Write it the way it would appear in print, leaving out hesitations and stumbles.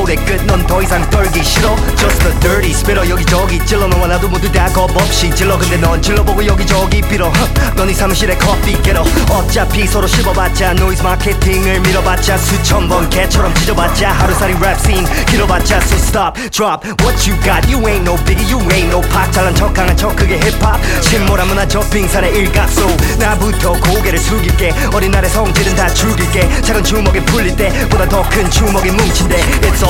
무대 끝 넌 더 이상 떨기 싫어 Just a dirty spitter 여기저기 찔러 너와 나도 모두 다 겁없이 질러 근데 넌 질러보고 여기저기 빌어 넌 이 사무실에 커피 깨러 어차피 서로 씹어봤자 노이즈 마케팅을 밀어봤자 수천 번 개처럼 찢어봤자 하루살이 랩씬 길어봤자 So stop, drop what you got You ain't no biggie, you ain't no pop 잘난 척 강한 척 그게 힙합 침몰한 문화 저빙산의 일각소 나부터 고개를 숙일게 어린 날의 성질은 다 죽일게 작은 주먹에 풀릴 때보다 더 큰 주먹이 뭉친대 It's